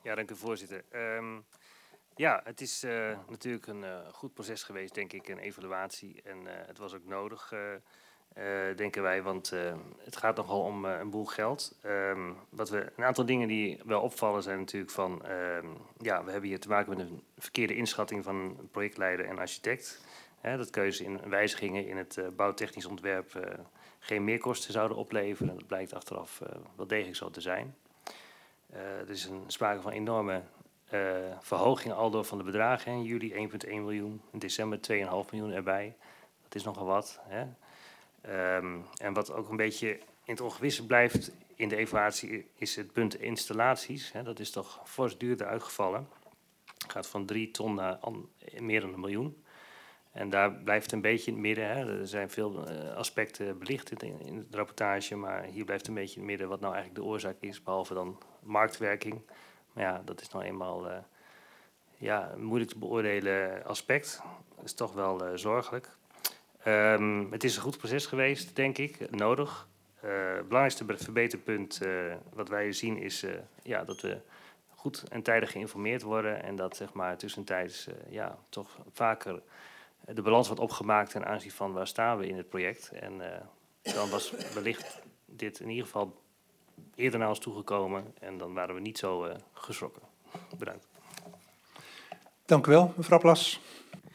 Ja, dank u voorzitter. Ja, het is natuurlijk een goed proces geweest, denk ik, een evaluatie. En het was ook nodig, denken wij, want het gaat nogal om een boel geld. Een aantal dingen die wel opvallen zijn natuurlijk van, ja, we hebben hier te maken met een verkeerde inschatting van een projectleider en architect. Dat keuze in wijzigingen in het bouwtechnisch ontwerp geen meerkosten zouden opleveren. Dat blijkt achteraf wel degelijk zo te zijn. Er is sprake van enorme verhoging aldoor van de bedragen. In juli 1,1 miljoen, in december 2,5 miljoen erbij. Dat is nogal wat. Hè? En wat ook een beetje in het ongewisse blijft in de evaluatie is het punt installaties. Hè? Dat is toch fors duurder uitgevallen. Het gaat van 3 ton naar meer dan 1 miljoen. En daar blijft een beetje in het midden. Hè. Er zijn veel aspecten belicht in de rapportage, maar hier blijft een beetje in het midden wat nou eigenlijk de oorzaak is, behalve dan marktwerking. Maar ja, dat is nou eenmaal ja, een moeilijk te beoordelen aspect. Dat is toch wel zorgelijk. Het is een goed proces geweest, denk ik, nodig. Het belangrijkste verbeterpunt wat wij zien is ja, dat we goed en tijdig geïnformeerd worden en dat zeg maar tussentijds ja, toch vaker de balans wordt opgemaakt ten aanzien van waar staan we in het project. En dan was wellicht dit in ieder geval eerder naar ons toegekomen en dan waren we niet zo geschrokken. Bedankt. Dank u wel, mevrouw Plas.